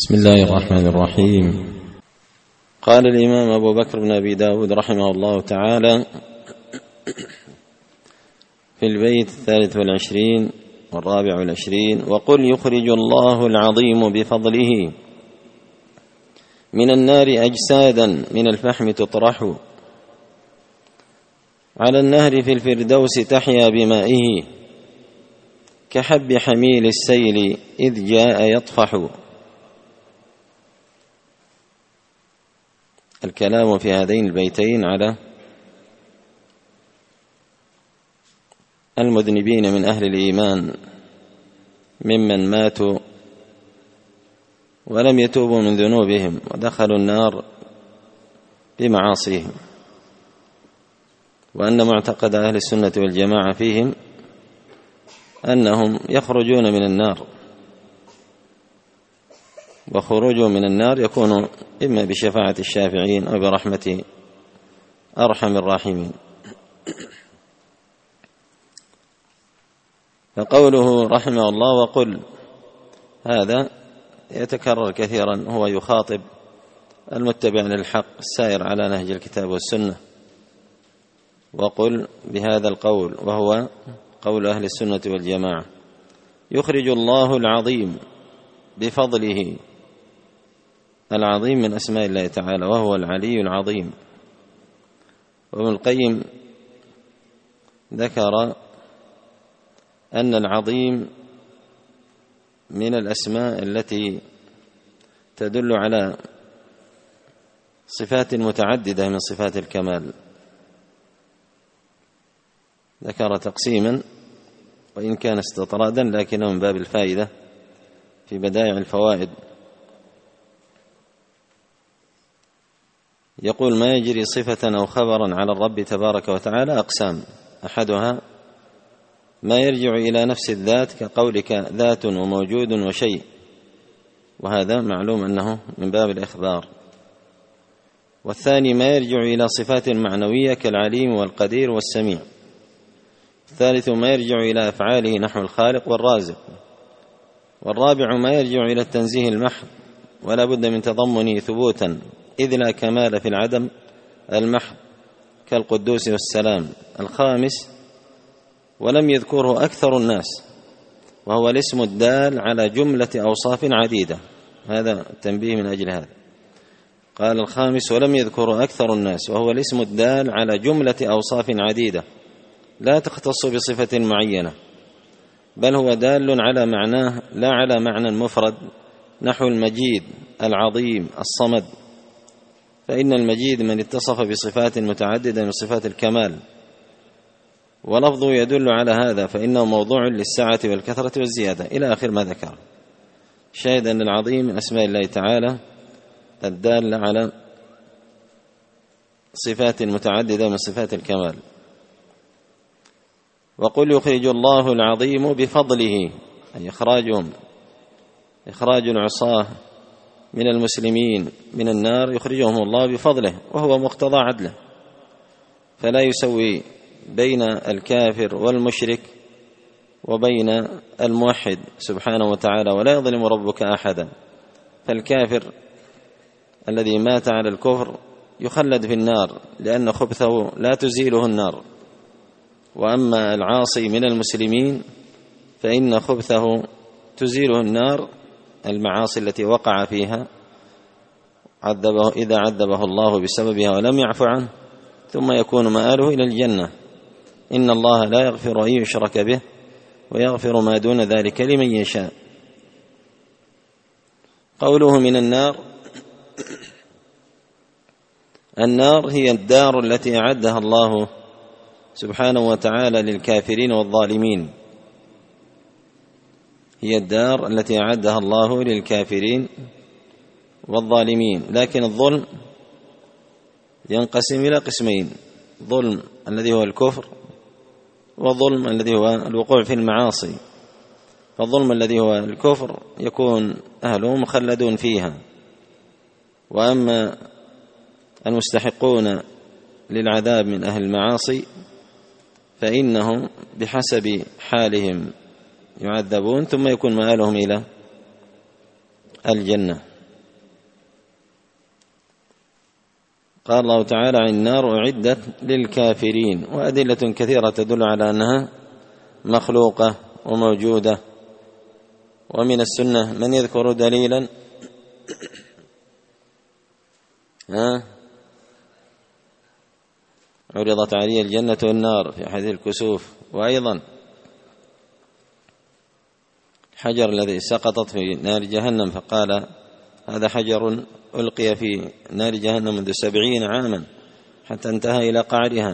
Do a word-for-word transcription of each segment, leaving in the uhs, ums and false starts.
بسم الله الرحمن الرحيم. قال الإمام أبو بكر بن أبي داود رحمه الله تعالى في البيت الثالث والعشرين والرابع والعشرين: وقل يخرج الله العظيم بفضله من النار أجسادا من الفحم تطرح على النهر في الفردوس تحيا بمائه كحب حميل السيل إذ جاء يطفح. الكلام في هذين البيتين على المذنبين من أهل الإيمان ممن ماتوا ولم يتوبوا من ذنوبهم ودخلوا النار بمعاصيهم، وأن معتقد أهل السنة والجماعة فيهم أنهم يخرجون من النار، وخروجهم من النار يكون إما بشفاعة الشافعين أو برحمة أرحم الراحمين. فقوله رحمه الله وقل هذا يتكرر كثيرا، هو يخاطب المتبع للحق السائر على نهج الكتاب والسنة. وقل بهذا القول وهو قول أهل السنة والجماعة: يخرج الله العظيم بفضله. العظيم من أسماء الله تعالى وهو العلي العظيم. وابن القيم ذكر أن العظيم من الأسماء التي تدل على صفات متعددة من صفات الكمال. ذكر تقسيما وإن كان استطرادا لكنه من باب الفائدة في بدائع الفوائد. يقول: ما يجري صفة أو خبرا على الرب تبارك وتعالى أقسام: أحدها ما يرجع إلى نفس الذات كقولك ذات وموجود وشيء، وهذا معلوم أنه من باب الإخبار. والثاني ما يرجع إلى صفات معنوية كالعليم والقدير والسميع. الثالث ما يرجع إلى أفعاله نحو الخالق والرازق. والرابع ما يرجع إلى التنزيه المحض ولا بد من تضمنه ثبوتا، إذ لا كمال في العدم المحض كالقدوس والسلام. الخامس ولم يذكره أكثر الناس، وهو الاسم الدال على جملة أوصاف عديدة. هذا التنبيه من أجل هذا. قال: الخامس ولم يذكره أكثر الناس، وهو الاسم الدال على جملة أوصاف عديدة لا تختص بصفة معينة، بل هو دال على معناه لا على معنى مفرد، نحو المجيد العظيم الصمد. فإن المجيد من اتصف بصفات متعددة من صفات الكمال، ولفظه يدل على هذا، فإنه موضوع للسعة والكثرة والزيادة إلى آخر ما ذكر. شاهد أن العظيم من أسماء الله تعالى الدالة على صفات متعددة من صفات الكمال. وقل يخرج الله العظيم بفضله، أي إخراجهم إخراج العصاة من المسلمين من النار يخرجهم الله بفضله، وهو مقتضى عدله، فلا يسوي بين الكافر والمشرك وبين الموحد سبحانه وتعالى، ولا يظلم ربك أحدا. فالكافر الذي مات على الكفر يخلد في النار لأن خبثه لا تزيله النار، وأما العاصي من المسلمين فإن خبثه تزيله النار، المعاصي التي وقع فيها عذبه إذا عذبه الله بسببها ولم يعف عنه، ثم يكون مآله إلى الجنة. إن الله لا يغفر أن يشرك به ويغفر ما دون ذلك لمن يشاء. قوله من النار: النار هي الدار التي أعدها الله سبحانه وتعالى للكافرين والظالمين، هي الدار التي أعدها الله للكافرين والظالمين. لكن الظلم ينقسم إلى قسمين: ظلم الذي هو الكفر، وظلم الذي هو الوقوع في المعاصي. فالظلم الذي هو الكفر يكون أهله مخلدون فيها، وأما المستحقون للعذاب من أهل المعاصي فإنهم بحسب حالهم يعذبون ثم يكون مآلهم إلى الجنة. قال الله تعالى عن النار: أعدت للكافرين. وأدلة كثيرة تدل على أنها مخلوقة وموجودة. ومن السنة من يذكر دليلا؟ ها؟ عرضت علي الجنة والنار في حديث الكسوف. وأيضا الحجر الذي سقطت في نار جهنم فقال: هذا حجر ألقي في نار جهنم منذ سبعين عاما حتى انتهى إلى قعرها.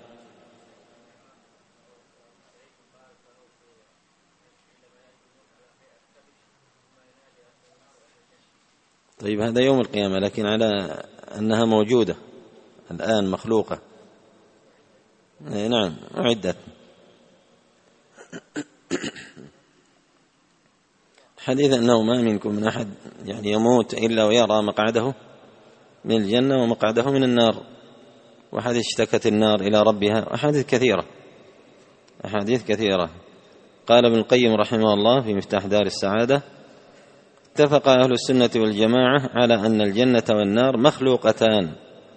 طيب هذا يوم القيامة، لكن على أنها موجودة الآن مخلوقة. نعم أعدت. حديث أنه ما منكم من أحد يعني يموت إلا ويرى مقعده من الجنة ومقعده من النار. وحديث اشتكت النار إلى ربها. أحاديث كثيرة أحاديث كثيرة. قال ابن القيم رحمه الله في مفتاح دار السعادة: اتفق أهل السنة والجماعة على أن الجنة والنار مخلوقتان،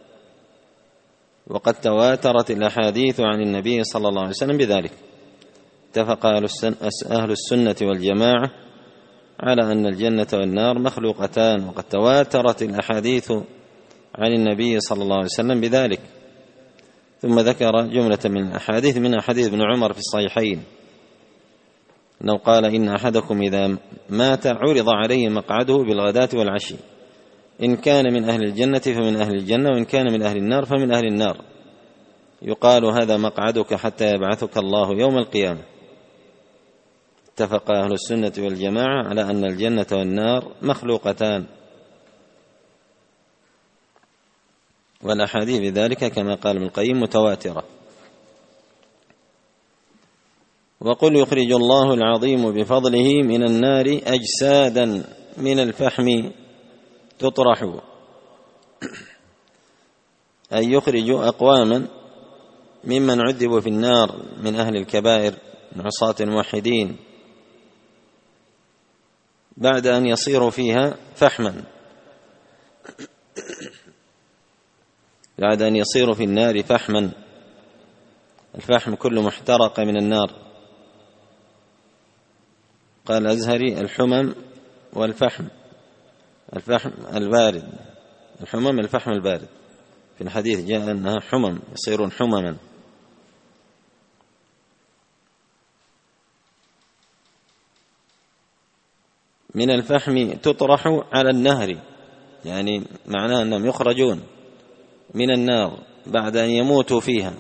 وقد تواترت الأحاديث عن النبي صلى الله عليه وسلم بذلك. اتفق أهل السنة والجماعة على أن الجنة والنار مخلوقتان، وقد تواترت الأحاديث عن النبي صلى الله عليه وسلم بذلك. ثم ذكر جملة من الأحاديث، من حديث ابن عمر في الصحيحين أنه قال: إن أحدكم إذا مات عرض عليه مقعده بالغداة والعشي، إن كان من أهل الجنة فمن أهل الجنة، وإن كان من أهل النار فمن أهل النار، يقال: هذا مقعدك حتى يبعثك الله يوم القيامة. اتفق أهل السنة والجماعة على أن الجنة والنار مخلوقتان، والأحاديث بذلك كما قال ابن القيم متواترة. وقل: يخرج الله العظيم بفضله من النار أجسادا من الفحم تطرح، أي يخرج أقواما ممن عذبوا في النار من أهل الكبائر من عصاة الموحدين بعد أن يصيروا فيها فحما، بعد أن يصيروا في النار فحما. الفحم كل محترق من النار. قال الأزهري: الحمم والفحم، الفحم البارد، الحمم الفحم البارد. في الحديث جاء أنها حمم، يصيرون حمما. من الفحم تطرح على النهر، يعني معناه أنهم يخرجون من النار بعد أن يموتوا فيها،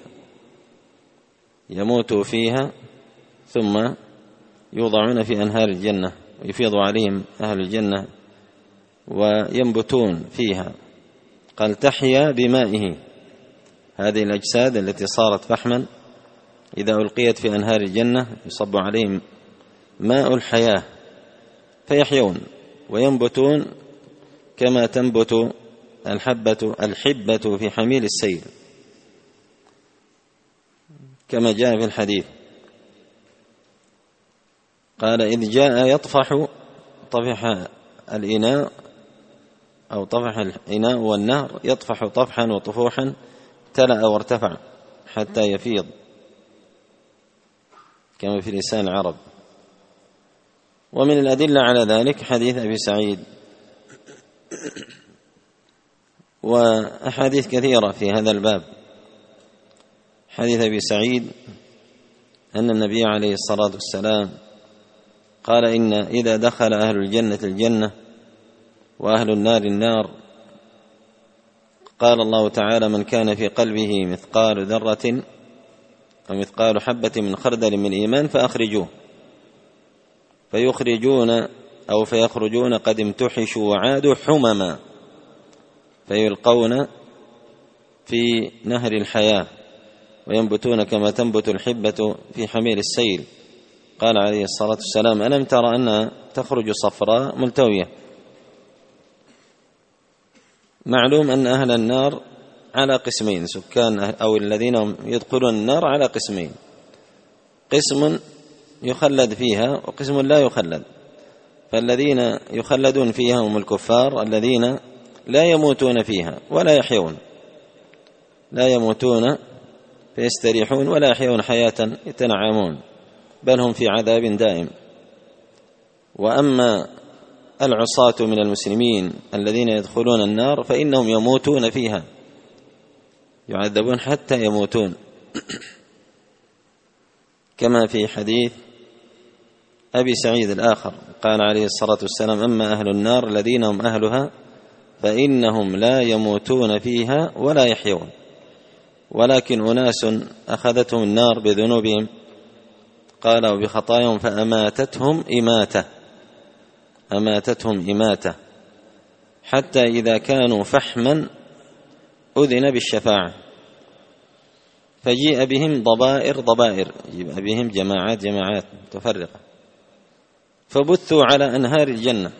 يموتوا فيها ثم يوضعون في أنهار الجنة ويفيض عليهم أهل الجنة وينبتون فيها. قال: تحيا بمائه. هذه الأجساد التي صارت فحما إذا ألقيت في أنهار الجنة يصب عليهم ماء الحياة فيحيون وينبتون كما تنبت الحبة الحبة في حميل السيل، كما جاء في الحديث. قال: إذ جاء يطفح، طفح الإناء أو طفح الإناء والنهر، يطفح طفحا وطفوحا، تلأ وارتفع حتى يفيض، كما في لسان العرب. ومن الأدلة على ذلك حديث أبي سعيد، وأحاديث كثيرة في هذا الباب. حديث أبي سعيد أن النبي عليه الصلاة والسلام قال: إن إذا دخل أهل الجنة الجنة وأهل النار النار، قال الله تعالى: من كان في قلبه مثقال ذرة أو مثقال حبة من خردل من إيمان فأخرجوه، فيخرجون أو فيخرجون قد امتحشوا وعادوا حمما، فيلقون في نهر الحياة وينبتون كما تنبت الحبة في حميل السيل. قال عليه الصلاة والسلام: ألم ترى أنها تخرج صفراء ملتوية؟ معلوم أن أهل النار على قسمين، سكان أو الذين يدخلون النار على قسمين: قسم يخلد فيها وقسم لا يخلد. فالذين يخلدون فيها هم الكفار الذين لا يموتون فيها ولا يحيون، لا يموتون فيستريحون ولا يحيون حياة يتنعمون، بل هم في عذاب دائم. وأما العصاة من المسلمين الذين يدخلون النار فإنهم يموتون فيها، يعذبون حتى يموتون، كما في حديث أبي سعيد الآخر قال عليه الصلاة والسلام: أما أهل النار الذين هم أهلها فإنهم لا يموتون فيها ولا يحيون، ولكن أناس أخذتهم النار بذنوبهم، قال وبخطاياهم فأماتتهم إماتة أماتتهم إماتة حتى إذا كانوا فحما أذن بالشفاعة، فجيء بهم ضبائر ضبائر، جيء بهم جماعات جماعات متفرقة، فبثوا على أنهار الجنة،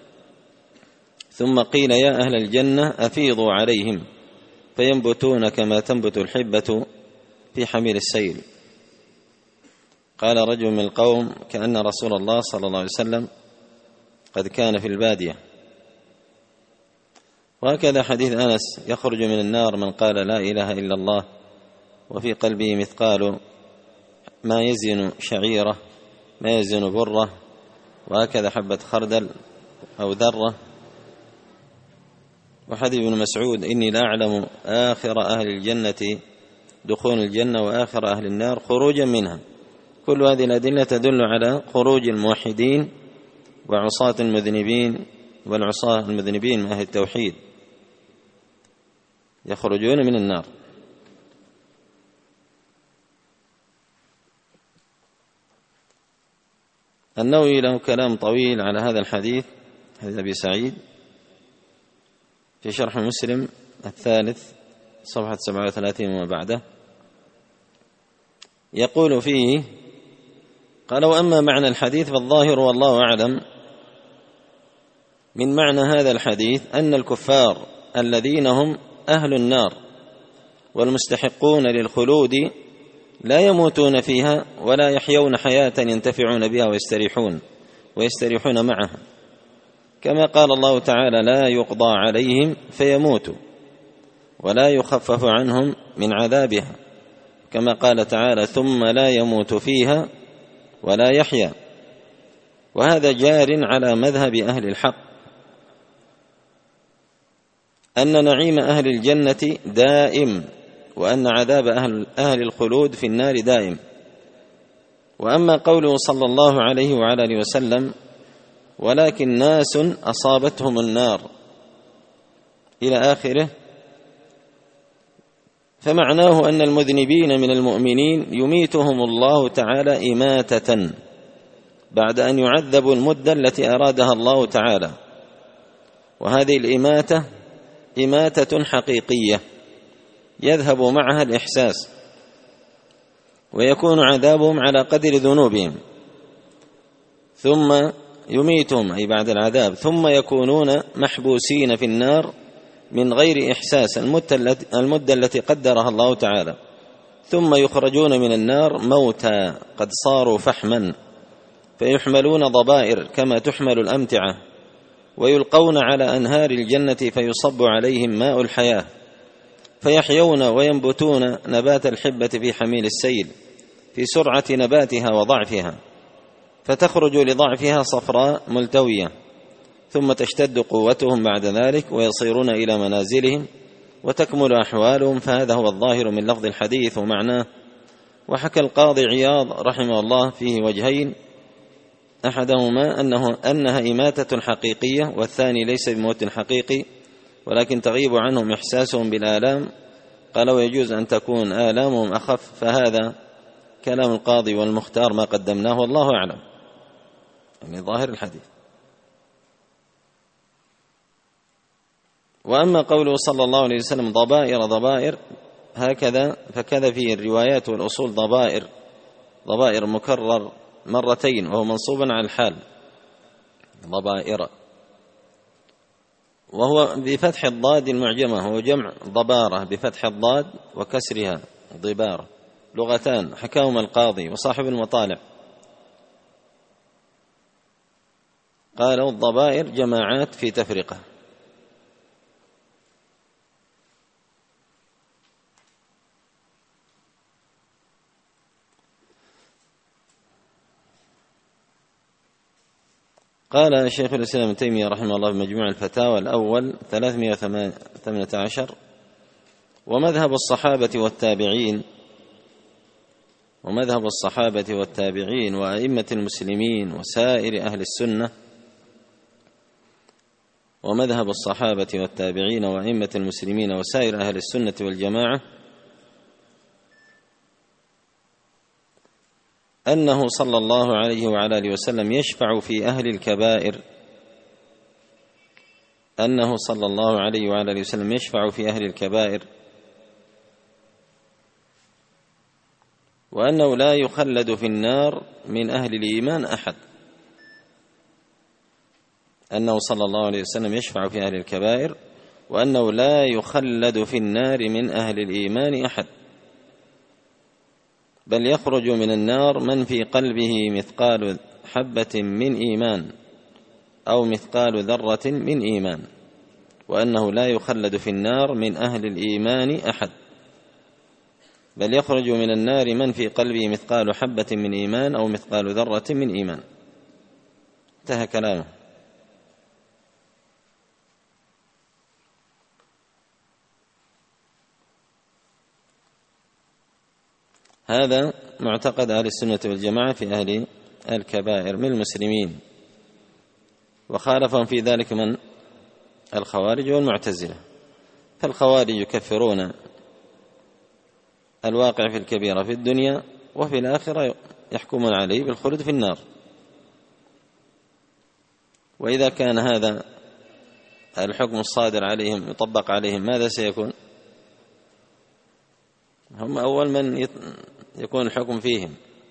ثم قيل يا أهل الجنة أفيضوا عليهم فينبتون كما تنبت الحبة في حمير السيل. قال رجل من القوم: كأن رسول الله صلى الله عليه وسلم قد كان في البادية. وهكذا حديث أنس: يخرج من النار من قال لا إله إلا الله وفي قلبه مثقال ما يزن شعيرة ما يزن بره، وهكذا حبة خردل أو ذرة. وحديث ابن مسعود: إني لا أعلم آخر أهل الجنة دخول الجنة وآخر أهل النار خروجا منها. كل هذه الأدلة تدل على خروج الموحدين وعصاة المذنبين والعصاة المذنبين من أهل التوحيد، يخرجون من النار. النووي له كلام طويل على هذا الحديث، حديث أبي سعيد، في شرح مسلم الثالث صفحة سبعة وثلاثين وما بعده، يقول فيه: قال: وأما معنى الحديث فالظاهر والله أعلم من معنى هذا الحديث أن الكفار الذين هم أهل النار والمستحقون للخلود لا يموتون فيها ولا يحيون حياة ينتفعون بها ويستريحون ويستريحون معها، كما قال الله تعالى: لا يقضى عليهم فيموتوا ولا يخفف عنهم من عذابها، كما قال تعالى: ثم لا يموت فيها ولا يحيا. وهذا جار على مذهب أهل الحق أن نعيم أهل الجنة دائم، وأن عذاب أهل, أهل الخلود في النار دائم. وأما قوله صلى الله عليه وعلى آله وسلم: ولكن ناس أصابتهم النار إلى آخره، فمعناه أن المذنبين من المؤمنين يميتهم الله تعالى إماتة بعد أن يعذبوا المدة التي أرادها الله تعالى. وهذه الإماتة إماتة حقيقية يذهب معها الإحساس، ويكون عذابهم على قدر ذنوبهم، ثم يميتهم أي بعد العذاب، ثم يكونون محبوسين في النار من غير إحساس المدة التي قدرها الله تعالى، ثم يخرجون من النار موتى قد صاروا فحما، فيحملون ضبائر كما تحمل الأمتعة، ويلقون على أنهار الجنة فيصب عليهم ماء الحياة، فيحيون وينبتون نبات الحبة في حميل السيل في سرعة نباتها وضعفها، فتخرج لضعفها صفراء ملتوية، ثم تشتد قوتهم بعد ذلك ويصيرون إلى منازلهم وتكمل أحوالهم. فهذا هو الظاهر من لفظ الحديث ومعناه. وحكى القاضي عياض رحمه الله فيه وجهين: أحدهما أنه أنها إماتة حقيقية، والثاني ليس بموت حقيقي ولكن تغيب عنهم إحساسهم بالآلام. قال: ويجوز أن تكون آلامهم أخف. فهذا كلام القاضي والمختار ما قدمناه والله أعلم، يعني ظاهر الحديث. وأما قوله صلى الله عليه وسلم ضبائر ضبائر هكذا، فكذا في الروايات والأصول ضبائر ضبائر مكرر مرتين، وهو منصوب على الحال ضبائر، وهو بفتح الضاد المعجمة، هو جمع ضبارة بفتح الضاد وكسرها ضبارة، لغتان حكاهما القاضي وصاحب المطالع. قالوا الضبائر جماعات في تفرقة. قال شيخ الإسلام ابن تيمية رحمه الله في مجموع الفتاوى الأول ثلاثمائة وثمانية عشر: ومذهب الصحابة والتابعين ومذهب الصحابة والتابعين وأئمة المسلمين وسائر أهل السنة ومذهب الصحابة والتابعين وأئمة المسلمين وسائر أهل السنة والجماعة أنه صلى الله عليه وعلى آله وسلم يشفع في أهل الكبائر أنه صلى الله عليه وعلى آله وسلم يشفع في أهل الكبائر وأنه لا يخلد في النار من أهل الإيمان أحد. أنه صلى الله عليه وسلم يشفع في أهل الكبائر وأنه لا يخلد في النار من أهل الإيمان أحد، بل يخرج من النار من في قلبه مثقال حبة من إيمان أو مثقال ذرة من إيمان، وأنه لا يخلد في النار من أهل الإيمان أحد، بل يخرج من النار من في قلبه مثقال حبة من إيمان أو مثقال ذرة من إيمان. انتهى كلامه. هذا معتقد أهل السنة والجماعة في أهل الكبائر من المسلمين، وخالفهم في ذلك من؟ الخوارج والمعتزلة. فالخوارج يكفرون الواقع في الكبيرة في الدنيا، وفي الآخرة يحكمون عليه بالخلود في النار. وإذا كان هذا الحكم الصادر عليهم يطبق عليهم ماذا سيكون؟ هم أول من يكون الحكم فيهم.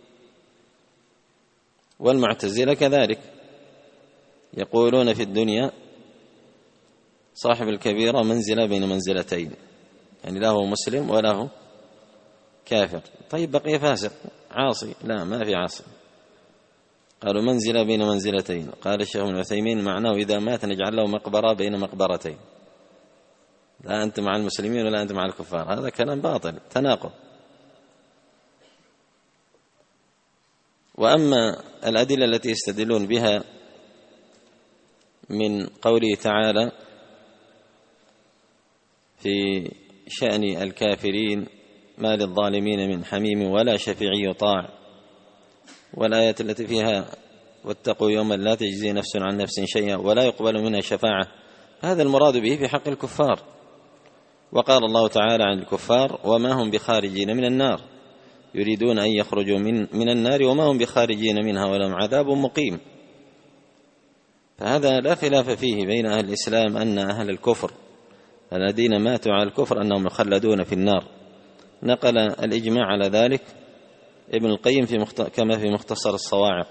والمعتزلة كذلك يقولون في الدنيا صاحب الكبيرة منزلة بين منزلتين، يعني له مسلم وله كافر. طيب بقي فاسق عاصي؟ لا، ما في عاصي. قالوا منزلة بين منزلتين. قال الشيخ ابن عثيمين معناه إذا مات نجعل له مقبرة بين مقبرتين، لا أنت مع المسلمين ولا أنت مع الكفار. هذا كلام باطل، تناقض. وأما الأدلة التي يستدلون بها من قوله تعالى في شأن الكافرين ما للظالمين من حميم ولا شفيع يطاع، والآيات التي فيها واتقوا يوما لا تجزي نفس عن نفس شيئا ولا يقبل منها شفاعة، هذا المراد به في حق الكفار. وقال الله تعالى عن الكفار وما هم بخارجين من النار، يريدون أن يخرجوا من, من النار وما هم بخارجين منها ولهم عذاب مقيم. فهذا لا خلاف فيه بين أهل الإسلام أن أهل الكفر الذين ماتوا على الكفر أنهم يخلدون في النار. نقل الإجماع على ذلك ابن القيم في مخت... كما في مختصر الصواعق،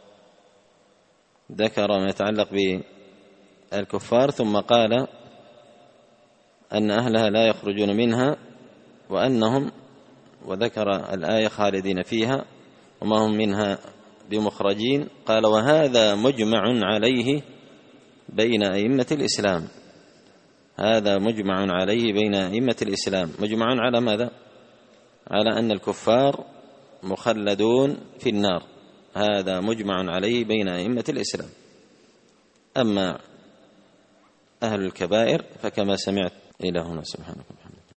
ذكر ما يتعلق بالكفار ثم قال أن أهلها لا يخرجون منها وأنهم، وذكر الآية خالدين فيها وما هم منها بمخرجين. قال وهذا مجمع عليه بين أئمة الإسلام، هذا مجمع عليه بين أئمة الإسلام. مجمع على ماذا؟ على أن الكفار مخلدون في النار، هذا مجمع عليه بين أئمة الإسلام. أما أهل الكبائر فكما سمعت. إلى هنا، سبحانك.